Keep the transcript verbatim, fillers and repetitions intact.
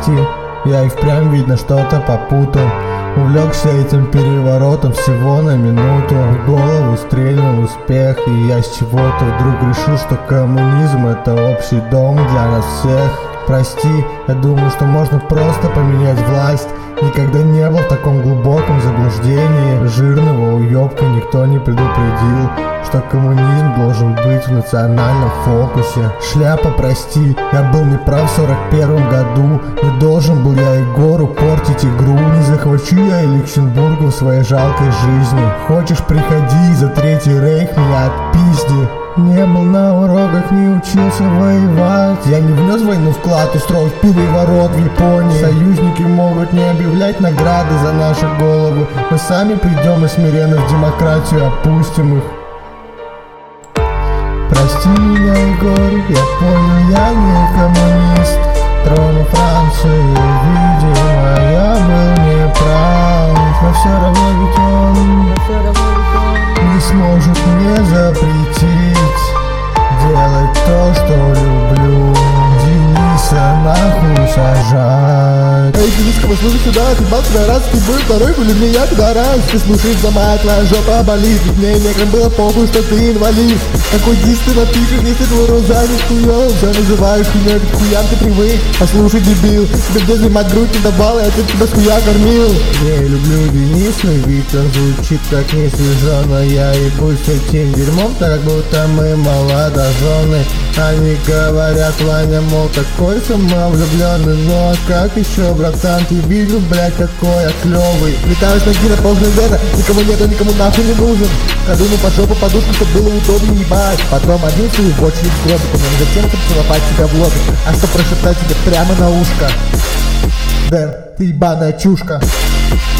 прости, я и впрямь, видно, что-то попутал. Увлекся этим переворотом всего на минуту. В голову стрельнул успех, и я с чего-то вдруг решил, что коммунизм — это общий дом для нас всех. Прости, я думал, что можно просто поменять власть. Никогда не был в таком глубоком заблуждении. Жирного уёбка никто не предупредил, что коммунизм должен быть в национальном фокусе. Шляпа, прости, я был неправ в сорок первом году. Не должен был я Егору портить игру. Не захвачу я и Люксембург в своей жалкой жизни. Хочешь, приходи, за Третий Рейх меня отпизди. Не был на уроках, не учился воевать. Я не внес в войну вклад, устроив переворот в Японии. Союзники могут не объявлять награды за наши головы. Мы сами придем и смиренно в демократию опустим их. Прости меня, Егор, я понял, я не коммунист. Трону Францию, видимо, я был неправ. Но все равно ведь он не сможет мне запретить делать то, что люблю. Дениса нахуй сажать. Эй, Дениска, послушай сюда, ты бал пидорас, ты был второй, были мне я пидорас. Ты слушай, сама твоя жопа болит, ведь мне некогда было похуй, что ты инвалид. Какой дис ты напишешь, если твой роза не хуёв? Все называешь хуйнёй, ведь хуям ты привык. Послушай, дебил, тебе в детстве мать грудь не давала, я тебя с хуя кормил. Я люблю Денису, ведь он звучит как несвеженно. Я ебусь этим дерьмом, так будто мы молодожены. Они говорят, Ваня, мол, такой самовлюбленный. Ну а как еще, братан, ты видел, блядь, какой я клёвый. Летаю с ноги на полное лето, никому нету, никому нахуй не нужен. Ходу на под жопу подушку, чтобы было удобнее ебать. Потом один свою в очередь в гробику, но зачем ты поцеловать себя в лобик, а что прошептать тебе прямо на ушко? Дэн, ты ебаная чушка.